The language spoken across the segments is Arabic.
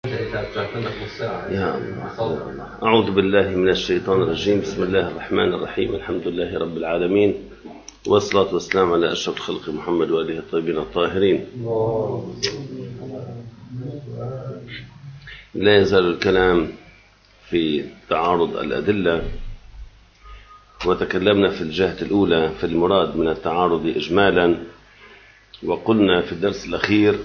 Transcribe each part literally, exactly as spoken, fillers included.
يا الله. أعوذ بالله من الشيطان الرجيم. بسم الله الرحمن الرحيم. الحمد لله رب العالمين، والصلاة والسلام على أشرف الخلق محمد وآله الطيبين الطاهرين. لا يزال الكلام في تعارض الأدلة، وتكلمنا في الجهة الأولى في المراد من التعارض إجمالا، وقلنا في الدرس الأخير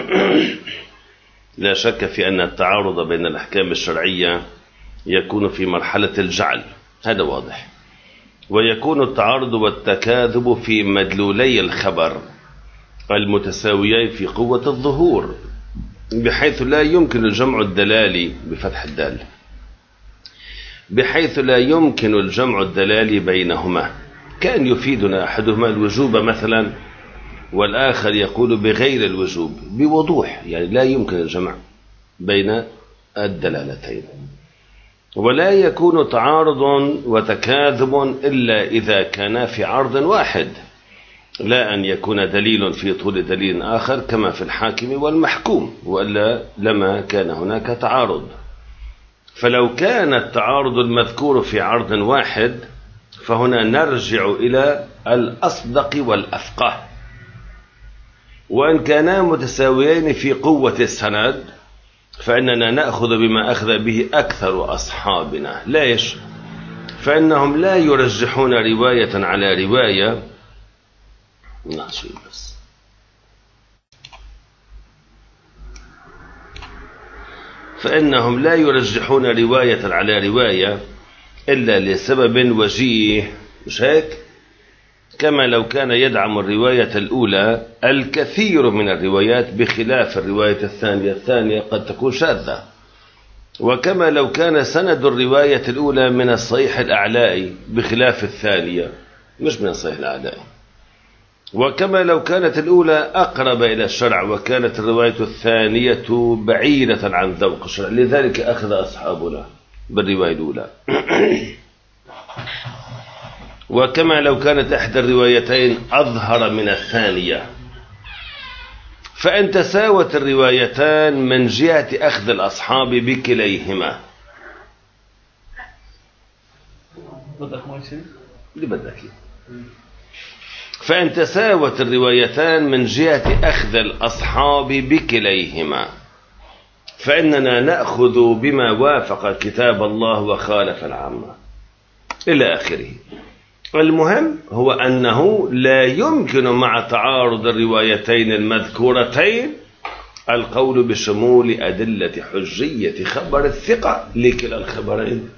لا شك في أن التعارض بين الأحكام الشرعية يكون في مرحلة الجعل، هذا واضح، ويكون التعارض والتكاذب في مدلولي الخبر المتساويين في قوة الظهور، بحيث لا يمكن الجمع الدلالي بفتح الدال بحيث لا يمكن الجمع الدلالي بينهما، كان يفيدنا أحدهما الوجوب مثلا والآخر يقول بغير الوجوب بوضوح، يعني لا يمكن الجمع بين الدلالتين. ولا يكون تعارض وتكاذب إلا إذا كان في عرض واحد، لا أن يكون دليل في طول دليل آخر كما في الحاكم والمحكوم، وإلا لما كان هناك تعارض. فلو كان التعارض المذكور في عرض واحد فهنا نرجع إلى الأصدق والأفقه، وإن كانا متساويين في قوة السند فإننا نأخذ بما أخذ به أكثر أصحابنا. ليش؟ فإنهم لا يرجحون رواية على رواية نعشي بس فإنهم لا يرجحون رواية على رواية إلا لسبب وجيه، مش هيك؟ كما لو كان يدعم الرواية الأولى الكثير من الروايات بخلاف الرواية الثانية الثانية قد تكون شاذة، وكما لو كان سند الرواية الأولى من الصحيح الأعلائي بخلاف الثانية مش من الصحيح الأعلائي، وكما لو كانت الأولى أقرب إلى الشرع وكانت الرواية الثانية بعيدة عن ذوق الشرع، لذلك أخذ أصحابنا بالرواية الأولى. وكما لو كانت إحدى الروايتين أظهر من الثانية، فإن تساوت الروايتان من جهة أخذ الأصحاب بكليهما فإن تساوت الروايتان من جهة أخذ الأصحاب بكليهما فإننا نأخذ بما وافق كتاب الله وخالف العامة إلى آخره. المهم هو أنه لا يمكن مع تعارض الروايتين المذكورتين القول بشمول أدلة حجية خبر الثقة لكلا الخبرين.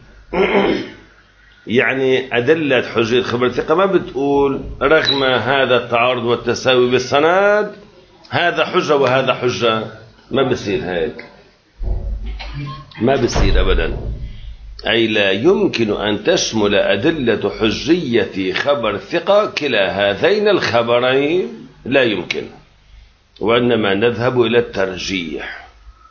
يعني أدلة حجية خبر الثقة ما بتقول رغم هذا التعارض والتساوي بالسند هذا حجة وهذا حجة، ما بصير هيك، ما بصير أبدا. أي لا يمكن أن تشمل أدلة حجية خبر الثقة كلا هذين الخبرين، لا يمكن، وإنما نذهب إلى الترجيح.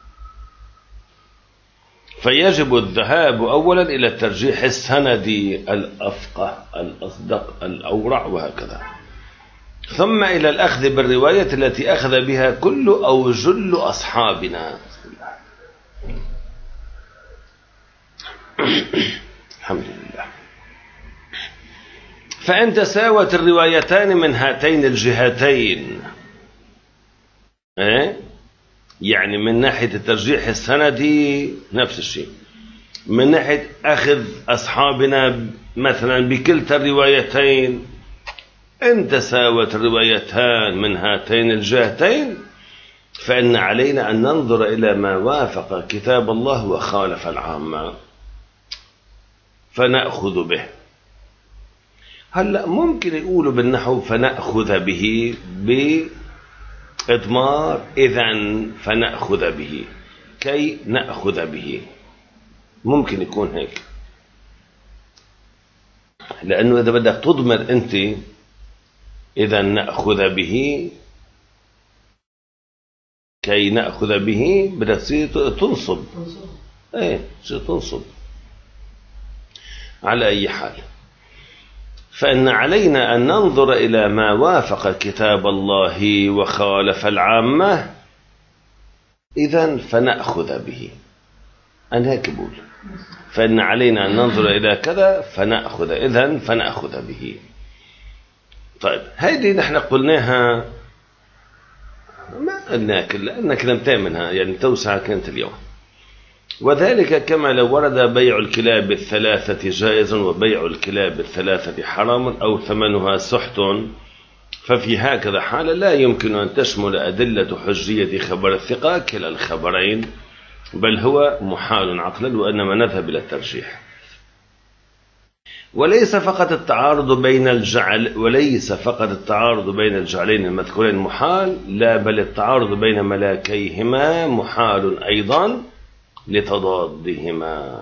فيجب الذهاب أولا إلى الترجيح السندي الأفقه الأصدق الأورع وهكذا، ثم إلى الأخذ بالرواية التي أخذ بها كل أو جل أصحابنا. الحمد لله. فإن تساوت الروايتان من هاتين الجهتين، إيه؟ يعني من ناحية الترجيح السندي نفس الشيء، من ناحية أخذ أصحابنا مثلا بكلتا الروايتين، إن تساوت الروايتان من هاتين الجهتين فإن علينا أن ننظر إلى ما وافق كتاب الله وخالف العامة فنأخذ به. هلأ ممكن يقولوا بالنحو فنأخذ به بإضمار إذن فنأخذ به كي نأخذ به، ممكن يكون هيك، لأنه إذا بدك تضمر أنت إذن نأخذ به كي نأخذ به بدك تنصب، ايه تنصب. على أي حال فإن علينا أن ننظر إلى ما وافق كتاب الله وخالف العامة إذن فنأخذ به. أنا هيك بقول، فإن علينا أن ننظر إلى كذا فنأخذ، إذن فنأخذ به. طيب هيدي نحن قلناها ما قلنا كل لأن كلمتين منها يعني توسعة كانت اليوم. وذلك كما لو ورد بيع الكلاب الثلاثة جائز وبيع الكلاب الثلاثة حرام أو ثمنها سحت، ففي هكذا حالة لا يمكن أن تشمل أدلة حجية خبر الثقة كلا الخبرين، بل هو محال عقلا، وإنما نذهب إلى الترجيح. وليس فقط التعارض بين الجعل وليس فقط التعارض بين الجعلين المذكورين محال، لا بل التعارض بين ملاكيهما محال أيضا لتضادهما،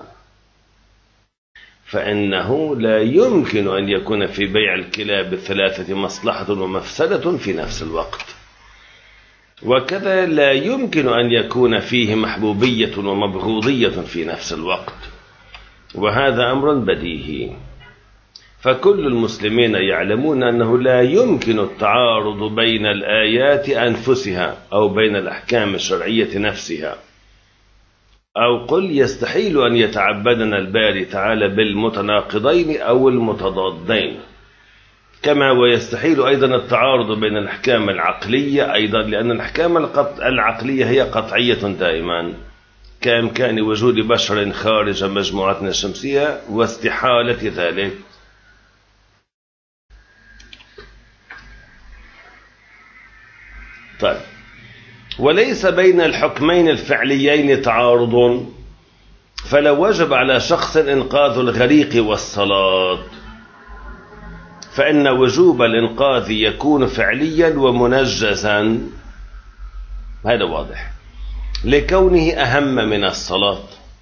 فإنه لا يمكن أن يكون في بيع الكلاب الثلاثة مصلحة ومفسدة في نفس الوقت، وكذا لا يمكن أن يكون فيه محبوبية ومبغوضية في نفس الوقت، وهذا أمر بديهي. فكل المسلمين يعلمون أنه لا يمكن التعارض بين الآيات أنفسها أو بين الأحكام الشرعية نفسها، أو قل يستحيل أن يتعبدنا الباري تعالى بالمتناقضين أو المتضادين، كما ويستحيل أيضا التعارض بين الأحكام العقلية أيضا، لأن الأحكام العقلية هي قطعية دائما، كإمكان وجود بشر خارج مجموعتنا الشمسية واستحالة ذلك. طيب وليس بين الحكمين الفعليين تعارض، فلو وجب على شخص إنقاذ الغريق والصلاة فإن وجوب الإنقاذ يكون فعليا ومنجزا، هذا واضح، لكونه أهم من الصلاة.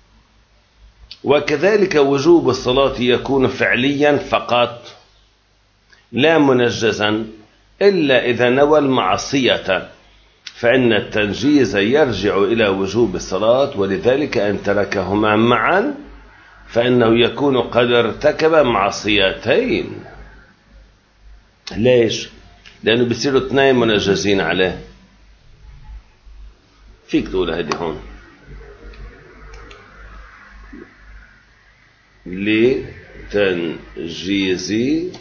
وكذلك وجوب الصلاة يكون فعليا فقط لا منجزا إلا إذا نوى المعصية، فإن التنجيز يرجع إلى وجوب الصلاة، ولذلك إن تركهما معا فإنه يكون قد ارتكب معصيتين. ليش؟ لأنه بيصيروا اثنين منجزين عليه. فيك تقول هذه هون لتنجيز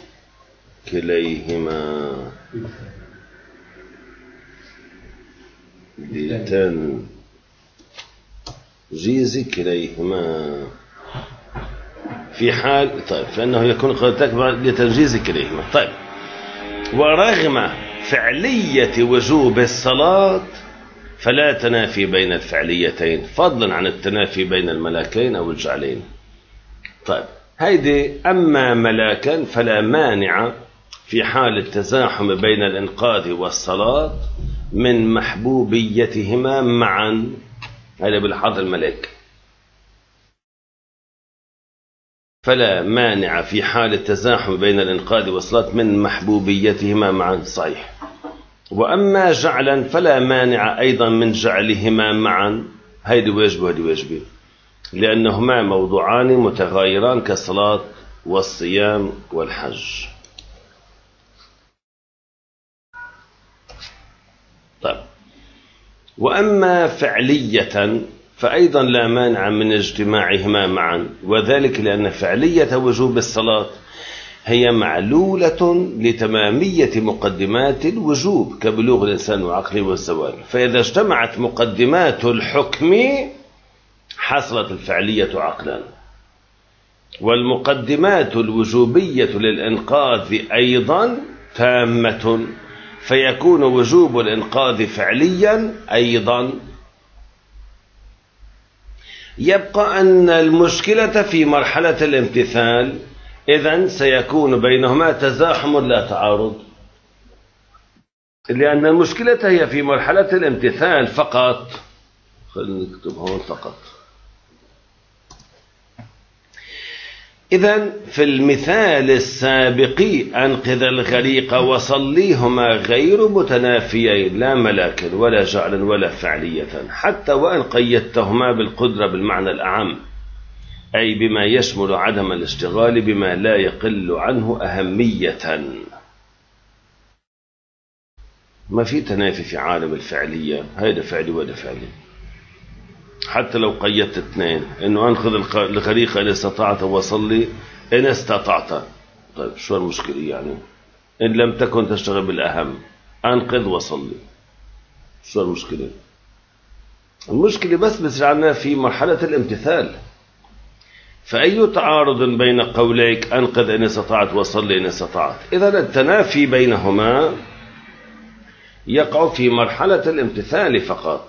كليهما، لتنجيز كليهما في حال، طيب فإنه يكون قد ارتكب لتنجيز كليهما. طيب ورغم فعلية وجوب الصلاة فلا تنافي بين الفعليتين، فضلا عن التنافي بين الملاكين أو الجعلين. طيب هيدي أما ملاكا فلا مانع في حال التزاحم بين الإنقاذ والصلاة من محبوبيتهما معا، هذا بالحظ الملاك، فلا مانع في حال التزاحم بين الإنقاذ والصلاة من محبوبيتهما معا، صحيح. وأما جعلا فلا مانع أيضا من جعلهما معا، هيدي واجبة وهيدي واجبة، لأنهما موضوعان متغايران كالصلاة والصيام والحج. طيب وأما فعلية فأيضا لا مانع من اجتماعهما معا، وذلك لأن فعلية وجوب الصلاة هي معلولة لتمامية مقدمات الوجوب كبلوغ الإنسان وعقله والزوال، فإذا اجتمعت مقدمات الحكم حصلت الفعلية عقلا، والمقدمات الوجوبية للإنقاذ أيضا تامة، فيكون وجوب الإنقاذ فعليا أيضا. يبقى أن المشكلة في مرحلة الامتثال، إذن سيكون بينهما تزاحم لا تعارض، لأن المشكلة هي في مرحلة الامتثال فقط. خلينا نكتب هون فقط. إذن في المثال السابق أنقذ الغريق وصليهما غير متنافيين، لا ملاكا ولا جعلا ولا فعلية، حتى وإن قيدتهما بالقدرة بالمعنى الأعم، أي بما يشمل عدم الاشتغال بما لا يقل عنه أهمية. ما في تنافي في عالم الفعلية، هذا فعلي وهذا فعلي، حتى لو قيدت اثنين إنه أنقذ الخليقة إن استطعت وصلي إن استطعت. طيب شو المشكلة يعني؟ إن لم تكن تشتغل بالأهم أنقذ وصلي، شو المشكلة؟ المشكلة بس بسرعنا في مرحلة الامتثال. فأي تعارض بين قوليك أنقذ إن استطعت وصلي إن استطعت، إذا التنافي بينهما يقع في مرحلة الامتثال فقط.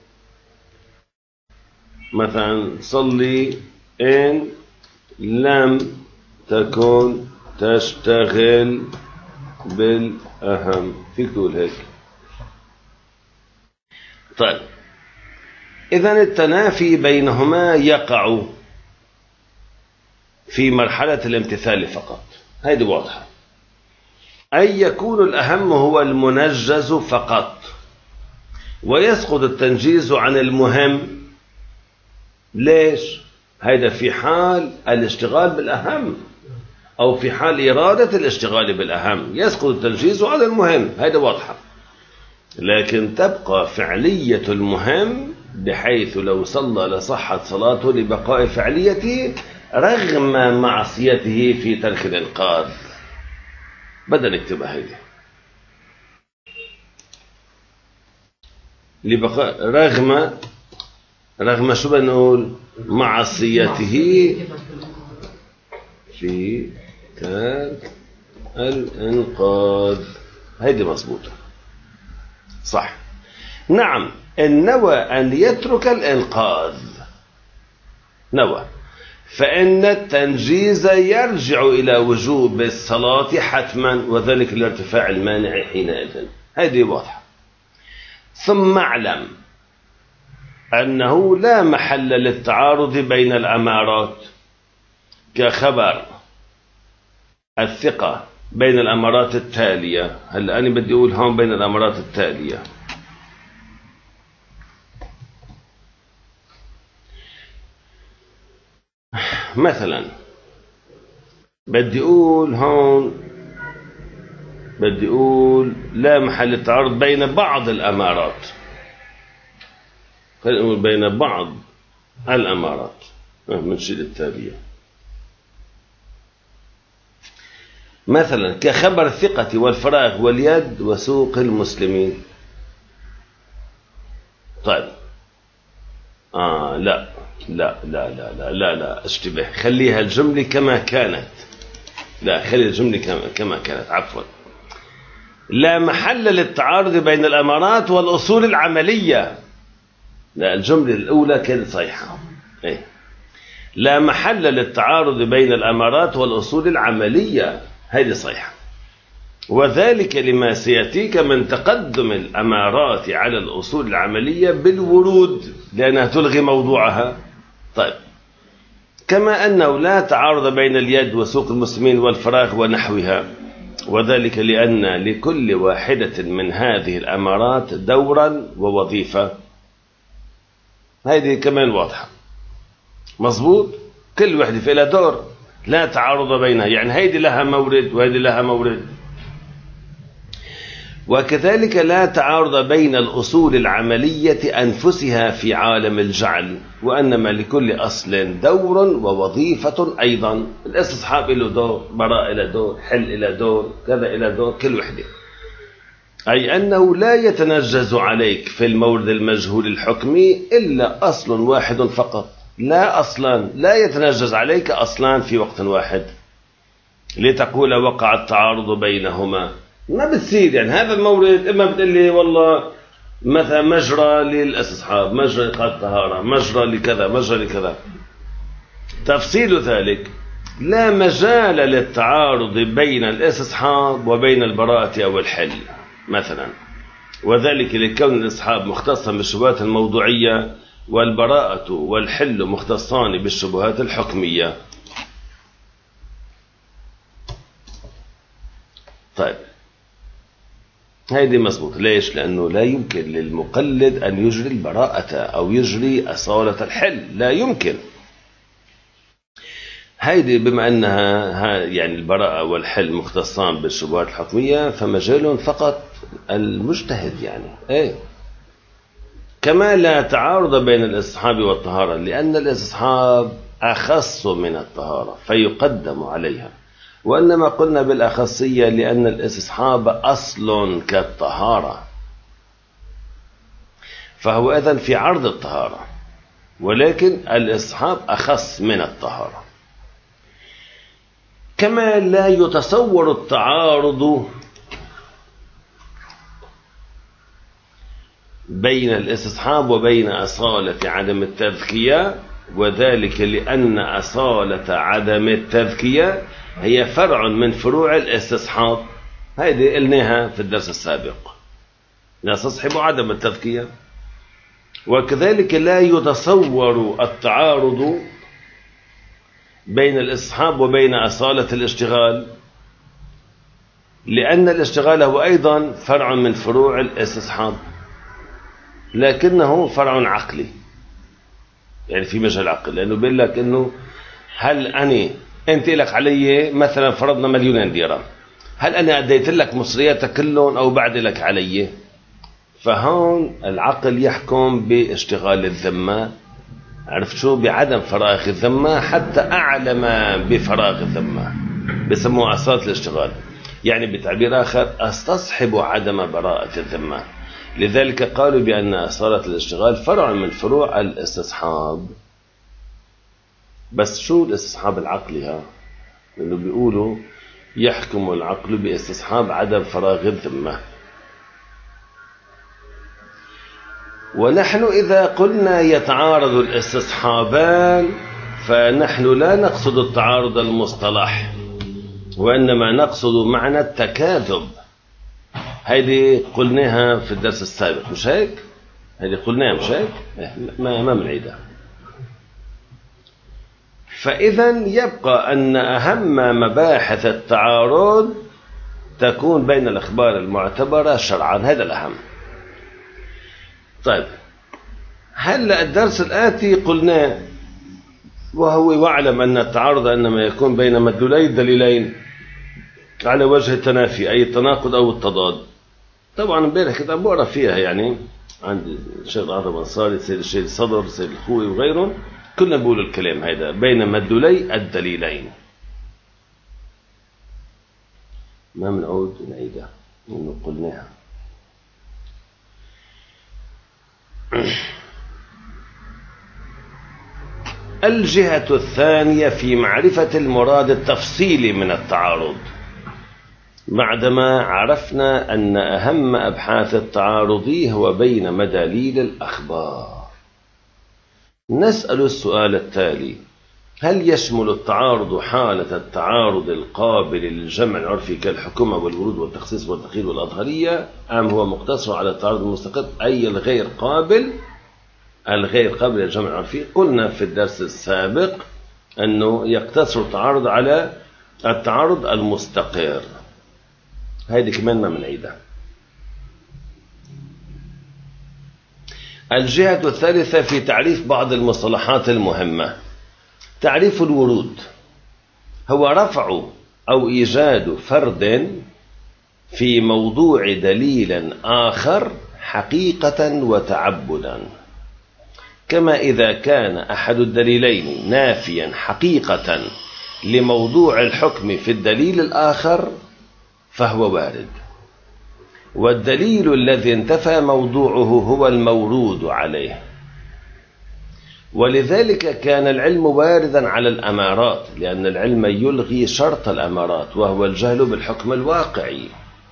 مثلا صلي إن لم تكن تشتغل بالأهم، فيك تقول هيك. طيب إذن التنافي بينهما يقع في مرحلة الامتثال فقط، هذه واضحة. أي يكون الأهم هو المنجز فقط، ويسقط التنجيز عن المهم. ليش؟ هذا في حال الاشتغال بالأهم، أو في حال إرادة الاشتغال بالأهم يسقط التنجيز عن المهم، هذا واضحة. لكن تبقى فعلية المهم، بحيث لو صلى لصحت صلاته لبقاء فعليته رغم معصيته في ترك الإنقاذ. بدنا نكتبها هذه، لبقاء رغم رغم شو بنقول؟ معصيته في ترك الإنقاذ. هيدي مظبوطة صح. نعم، إن نوى أن يترك الإنقاذ نوى، فإن التنجيز يرجع إلى وجوب الصلاة حتما، وذلك لارتفاع المانع حينئذ. هذه واضحة. ثم اعلم أنه لا محل للتعارض بين الأمارات، كخبر الثقة بين الأمارات التالية. هلا أنا بدي أقول هون بين الأمارات التالية. مثلا بدي أقول هون بدي أقول لا محل للتعارض بين بعض الأمارات. خلينا نقول بين بعض الأمارات من شيء التالية. مثلا كخبر الثقة والفراغ واليد وسوق المسلمين. طيب آه لا لا لا لا لا لا لا اشتبه، خليها الجملة كما كانت. لا خلي الجملة كما كانت، عفوا. لا محل للتعارض بين الأمارات والأصول العملية. لا، الجملة الأولى كانت صحيحة. إيه؟ لا محل للتعارض بين الأمارات والأصول العملية، هذه صحيحة. وذلك لما سيأتيك من تقدم الأمارات على الأصول العملية بالورود، لأنها تلغي موضوعها. طيب، كما أنه لا تعارض بين اليد وسوق المسلمين والفراغ ونحوها، وذلك لأن لكل واحدة من هذه الأمارات دورا ووظيفة. هذه كمان واضحة، مظبوط. كل واحدة في لها دور، لا تعارض بينها، يعني هيدي لها مورد وهيدي لها مورد. وكذلك لا تعارض بين الأصول العملية أنفسها في عالم الجعل، وأنما لكل أصل دور ووظيفة أيضا. الاستصحاب له دور، براء له دور، حل له دور، كذا له دور، كل وحدة. أي أنه لا يتنجز عليك في المورد المجهول الحكمي إلا أصل واحد فقط، لا أصلا، لا يتنجز عليك أصلان في وقت واحد لتقول وقع التعارض بينهما. ما بتصير يعني هذا المورد، إما بتقول لي والله مثلا مجرى للاستصحاب، مجرى لإيقاع الطهارة، مجرى لكذا، مجرى لكذا. تفصيل ذلك لا مجال للتعارض بين الاستصحاب وبين البراءة أو الحل مثلا، وذلك لكون الاستصحاب مختصا بالشبهات الموضوعية، والبراءة والحل مختصان بالشبهات الحكمية. طيب هذه مظبوط. ليش؟ لأنه لا يمكن للمقلد أن يجري البراءة أو يجري أصالة الحل، لا يمكن. هذه بما أنها يعني البراءة والحل مختصان بالشبهات الحكمية، فمجال فقط المجتهد يعني. إيه كما لا تعارض بين الاستصحاب والطهارة، لأن الاستصحاب أخص من الطهارة فيقدم عليها، وإنما قلنا بالأخصية لأن الاستصحاب أصل كالطهارة، فهو إذن في عرض الطهارة، ولكن الاستصحاب أخص من الطهارة. كما لا يتصور التعارض بين الاستصحاب وبين أصالة عدم التذكية، وذلك لأن أصالة عدم التذكية هي فرع من فروع الاستصحاب. هذه قلناها في الدرس السابق، نستصحب عدم التذكية. وكذلك لا يتصور التعارض بين الاستصحاب وبين أصالة الاشتغال، لأن الاشتغال هو أيضا فرع من فروع الاستصحاب، لكنه فرع عقلي، يعني في مجال العقل، لأنه بيقول لك إنه هل أنا أنت لك علي مثلا فرضنا مليونين ديرهم، هل أنا أديت لك مصرياتك كلهم أو بعد لك علي؟ فهون العقل يحكم باشتغال الذمة، عرفت شو، بعدم فراغ الذمة حتى أعلم بفراغ الذمة، بسموه أصالة الاشتغال، يعني بتعبير آخر أستصحب عدم براءة الذمة. لذلك قالوا بأن أصالة الاشتغال فرع من فروع الاستصحاب. بس شو الاستصحاب العقلي؟ ها، لأنه بيقولوا يحكم العقل باستصحاب عدم فراغ الذمة. ونحن إذا قلنا يتعارض الاستصحابان فنحن لا نقصد التعارض المصطلح، وإنما نقصد معنى التكاذب. هيدي قلناها في الدرس السابق، مش هيك؟ هيدي قلناها مش هيك؟ ما ما بنعيدها. فإذا يبقى أن أهم مباحث التعارض تكون بين الأخبار المعتبرة شرعا، هذا الأهم. طيب، هلا الدرس الآتي قلناه، وهو يعلم أن التعارض إنما يكون بين مدلولي الدليلين على وجه التنافي، أي التناقض أو التضاد. طبعا امبارح كنت عم بقرا فيها، يعني عند الشيخ العرب الأنصاري، سيد الشيخ صدر، سيد الخوي وغيرهم، كلنا بيقولوا الكلام هذا بين مدلولي الدليلين. ما بنعود نعيدها إنه قلناها. الجهة الثانية في معرفة المراد التفصيلي من التعارض. بعدما عرفنا أن أهم أبحاث التعارض هو بين مداليل الأخبار، نسأل السؤال التالي: هل يشمل التعارض حالة التعارض القابل للجمع العرفي كالحكومة والورود والتخصيص والتقييد والأظهرية، أم هو مقتصر على التعارض المستقل أي الغير قابل الغير قابل للجمع العرفي؟ قلنا في الدرس السابق أنه يقتصر التعارض على التعارض المستقر. هذه كمان ما بنعيدها. الجهة الثالثة في تعريف بعض المصطلحات المهمة. تعريف الورود هو رفع أو إيجاد فرد في موضوع دليل آخر حقيقة وتعبدا، كما إذا كان أحد الدليلين نافيا حقيقة لموضوع الحكم في الدليل الآخر فهو وارد، والدليل الذي انتفى موضوعه هو المورود عليه. ولذلك كان العلم واردا على الأمارات، لأن العلم يلغي شرط الأمارات وهو الجهل بالحكم الواقعي.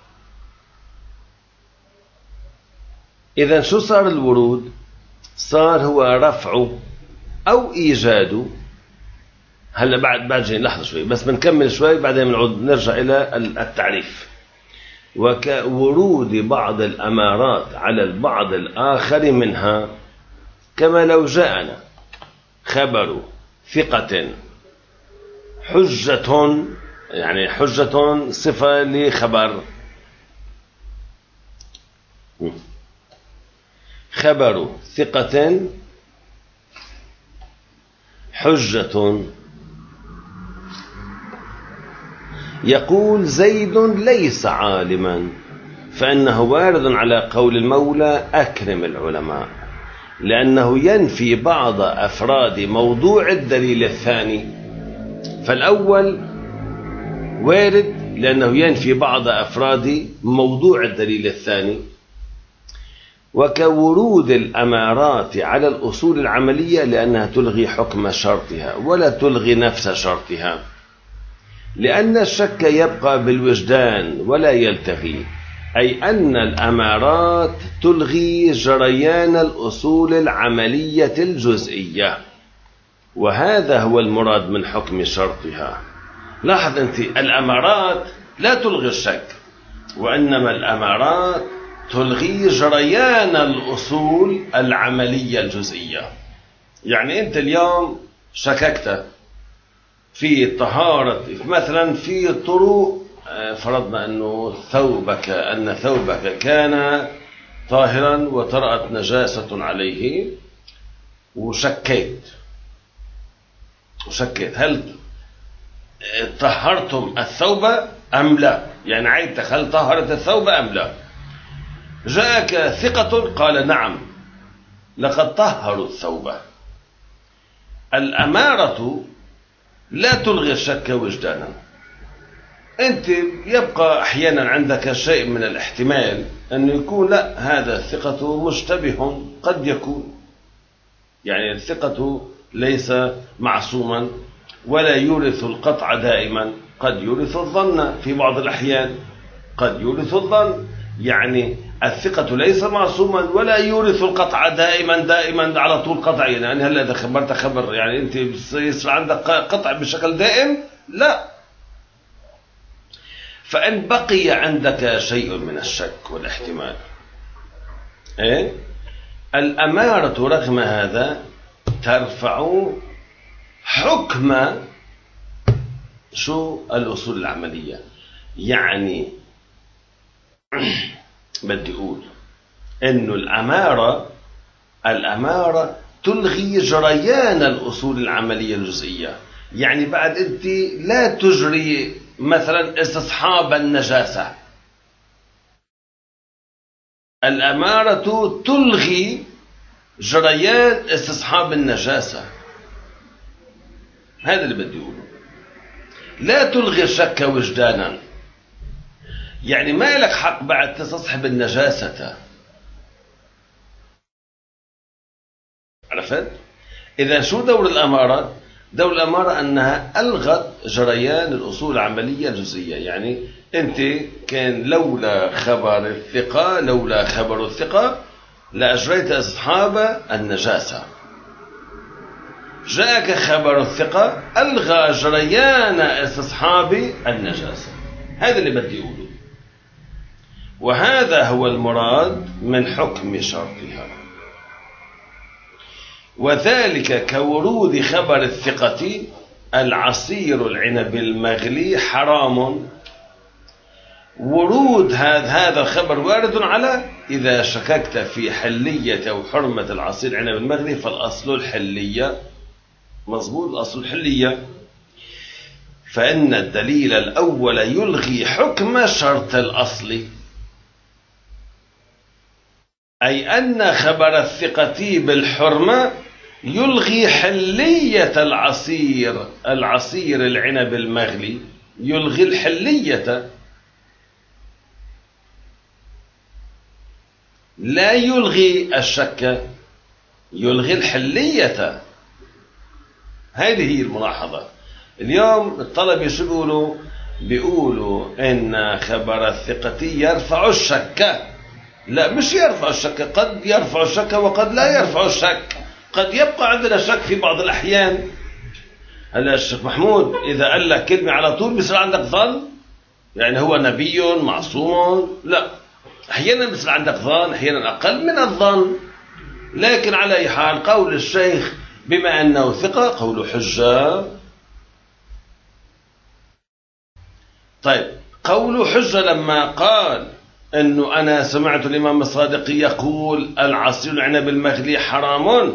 إذن شو صار الورود؟ صار هو رفع أو إيجاد. هلا بعد بعد جاي لحظة شوي بس بنكمل شوي بعدين بنعود نرجع إلى التعريف. وكورود بعض الأمارات على البعض الآخر منها، كما لو جاءنا خبر ثقة حجة، يعني حجة صفة لخبر، خبر ثقة حجة، يقول زيد ليس عالما، فإنه وارد على قول المولى أكرم العلماء. لأنه ينفي بعض أفراد موضوع الدليل الثاني. فالأول وارد لأنه ينفي بعض أفراد موضوع الدليل الثاني، وكورود الأمارات على الأصول العملية لأنها تلغي حكم شرطها ولا تلغي نفس شرطها، لأن الشك يبقى بالوجدان ولا يلتغي، أي أن الأمارات تلغي جريان الأصول العملية الجزئية، وهذا هو المراد من حكم شرطها. لاحظ أنت، الأمارات لا تلغي الشك، وإنما الأمارات تلغي جريان الأصول العملية الجزئية. يعني أنت اليوم شككت في طهارة مثلا في طرق، فرضنا أنه ثوبك أن ثوبك كان طاهرا وطرأت نجاسة عليه، وشكيت وشكيت هل طهرتم الثوب أم لا؟ يعني عيدتك هل طهرت الثوب أم لا؟ جاءك ثقة قال نعم لقد طهروا الثوب. الأمارة لا تلغي الشك وجدانا. أنت يبقى أحيانا عندك شيء من الاحتمال أن يكون لا، هذا الثقة مشتبه، قد يكون، يعني الثقة ليس معصوما ولا يورث القطع دائما، قد يورث الظن في بعض الأحيان، قد يورث الظن. يعني الثقة ليس معصوما ولا يورث القطع دائما دائما على طول قطع. يعني هل إذا خبرت خبر يعني أنت يصير عندك قطع بشكل دائم؟ لا. فإن بقي عندك شيء من الشك والاحتمال، إيه؟ الأمارة رغم هذا ترفع حكم شو الأصول العملية. يعني بدي أقول إنه الأمارة الأمارة تلغي جريان الأصول العملية الجزئية. يعني بعد أنت لا تجري مثلا استصحاب النجاسة، الأمارة تلغي جريان استصحاب النجاسة. هذا اللي بدي أقوله. لا تلغي الشك وجدانا، يعني ما لك حق بعد تستصحب النجاسة. عرفت؟ إذا شو دور الأمارة؟ دور الأمارة أنها ألغت جريان الأصول العملية الجزئية. يعني أنت كان لولا خبر الثقة لولا خبر الثقة لأجريت أصحاب النجاسة. جاءك خبر الثقة ألغى جريان استصحاب النجاسة. هذا اللي بدي أقوله، وهذا هو المراد من حكم شرطها. وذلك كورود خبر الثقة العصير العنب المغلي حرام. ورود هذا هذا الخبر وارد على إذا شككت في حلية أو حرمة العصير العنب المغلي فالأصل الحلية. مضبوط، الأصل الحلية. فإن الدليل الأول يلغي حكم شرط الأصل، أي أن خبر الثقة بالحرمة يلغي حلية العصير العصير العنب المغلي، يلغي الحلية لا يلغي الشك، يلغي الحلية. هذه هي الملاحظة. اليوم الطلبة شو بيقولوا؟ بيقولوا إن خبر الثقة يرفع الشك. لا، مش يرفع الشك، قد يرفع الشك وقد لا يرفع الشك، قد يبقى عندنا شك في بعض الأحيان. هلا الشيخ محمود إذا قال لك كلمة على طول بيصير عندك ظن، يعني هو نبي معصوم؟ لا، أحيانا بيصير عندك ظن، أحيانا أقل من الظن. لكن على أي حال قول الشيخ بما أنه ثقة قول حجة. طيب، قول حجة لما قال أنه أنا سمعت الإمام الصادق يقول العصير العنب المغلي حرام،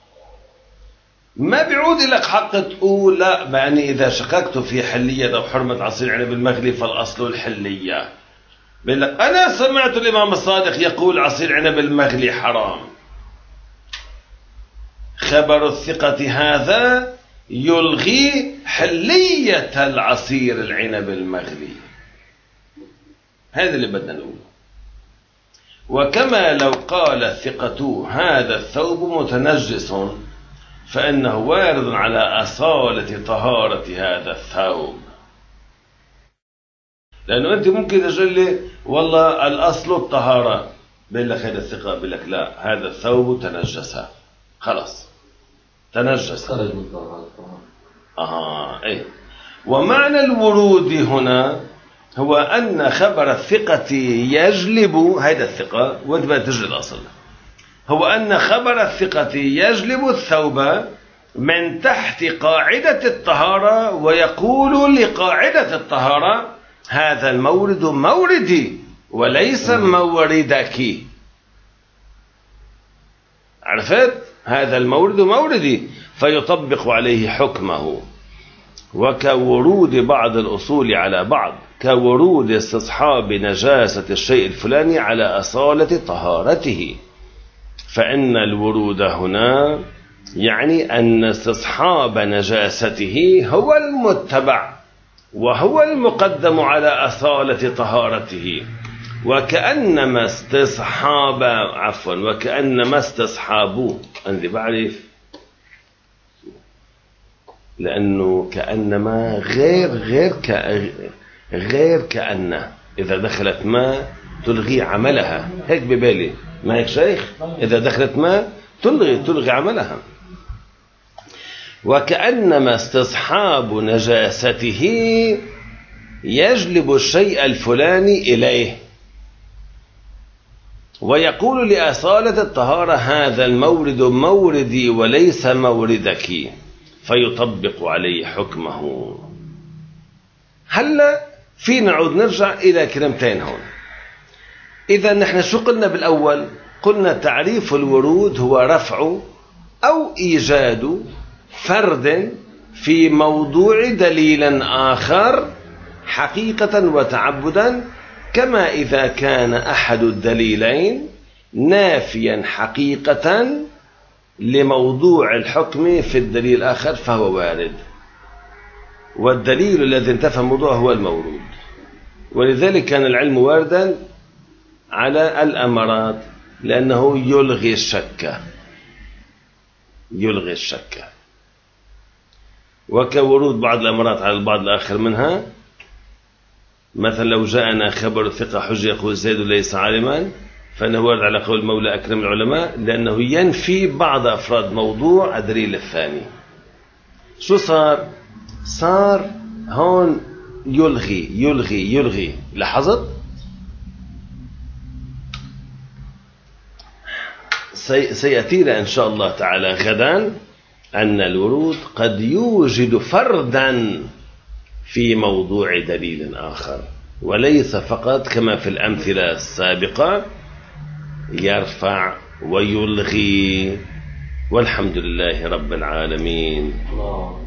ما بيعود لك حق تقول لا، يعني إذا شككت في حلية أو حرمة عصير العنب المغلي فالأصل الحلية. بيقول لك أنا سمعت الإمام الصادق يقول عصير العنب المغلي حرام. خبر الثقة هذا يلغي حلية العصير العنب المغلي. هذا اللي بدنا نقوله. وكما لو قال الثقة هذا الثوب متنجس فإنه وارد على أصالة طهارة هذا الثوب. لأنه أنت ممكن تقول لي والله الأصل الطهارة، بقول لك هذا الثقة، بقول لك لا هذا الثوب تنجس، خلاص تنجس خرج من طهارة. آه إيه. ومعنى الورود هنا هو أن خبر الثقة يجلب هذا الثقة، وأنت بقى تجري الأصل، هو أن خبر الثقة يجلب الثوب من تحت قاعدة الطهارة، ويقول لقاعدة الطهارة هذا المورد موردي وليس موردك. عرفت؟ هذا المورد موردي فيطبق عليه حكمه. وكورود بعض الأصول على بعض، كورود استصحاب نجاسة الشيء الفلاني على أصالة طهارته، فإن الورود هنا يعني أن استصحاب نجاسته هو المتبع وهو المقدم على أصالة طهارته. وكأنما استصحاب عفوا وكأنما استصحابوا، أنا بعرف لأنه كأنما غير غير ك غير كأن إذا دخلت ما تلغي عملها، هيك ببالي ما هيك شيخ؟ إذا دخلت ما تلغي تلغي عملها. وكأنما استصحاب نجاسته يجلب الشيء الفلاني إليه، ويقول لأصالة الطهارة هذا المورد موردي وليس موردك، فيطبق عليه حكمه. هلا في نعود نرجع إلى كلمتين هون. إذا نحن شو قلنا بالأول؟ قلنا تعريف الورود هو رفع أو إيجاد فرد في موضوع دليل آخر حقيقة وتعبدا، كما إذا كان أحد الدليلين نافيا حقيقة لموضوع الحكم في الدليل الآخر فهو وارد، والدليل الذي انتفى الموضوع هو المورود. ولذلك كان العلم واردا على الأمارات، لأنه يلغي الشك يلغي الشك وكورود بعض الأمارات على البعض الآخر منها. مثلا لو جاءنا خبر ثقة حجة يقول زيد ليس عالما، فإنه وارد على قول مولى أكرم العلماء، لأنه ينفي بعض أفراد موضوع الدليل الثاني. شو صار؟ صار هون يلغي يلغي يلغي. لاحظت؟ سيأتينا إن شاء الله تعالى غدا أن الورود قد يوجد فردا في موضوع دليل آخر، وليس فقط كما في الأمثلة السابقة يرفع ويلغي. والحمد لله رب العالمين.